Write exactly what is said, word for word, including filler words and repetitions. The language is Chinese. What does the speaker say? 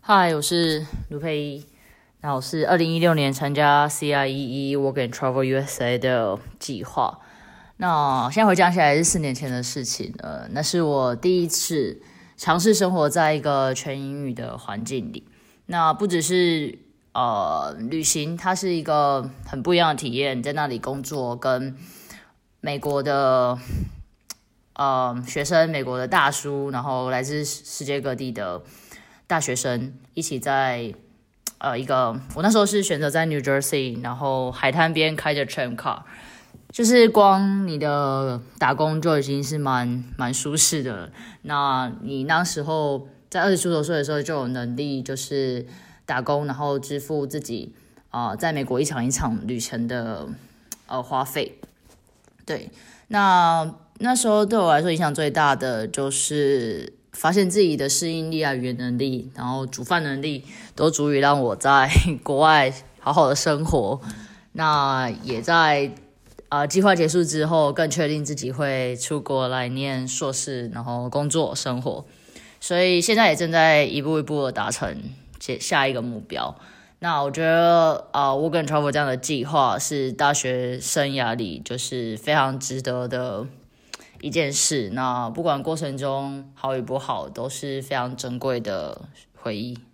嗨，我是卢佩依。那我是二零一六年参加 C I E E Work and Travel U S A 的计划。那现在回想起来是四年前的事情了。那是我第一次尝试生活在一个全英语的环境里。那不只是呃旅行，它是一个很不一样的体验。在那里工作，跟美国的呃学生、美国的大叔，然后来自世界各地的大学生一起在呃一个，我那时候是选择在 New Jersey， 然后海滩边开着 tram car， 就是光你的打工就已经是蛮蛮舒适的了。那你那时候在二十出头岁的时候就有能力，就是打工，然后支付自己啊、呃、在美国一场一场旅程的呃花费。对，那那时候对我来说影响最大的就是发现自己的适应力啊、语言能力，然后煮饭能力都足以让我在国外好好的生活。那也在呃计划结束之后，更确定自己会出国来念硕士，然后工作生活。所以现在也正在一步一步的达成下一个目标。那我觉得啊、呃、，Work and Travel 这样的计划是大学生涯里就是非常值得的一件事。那不管过程中好与不好，都是非常珍贵的回忆。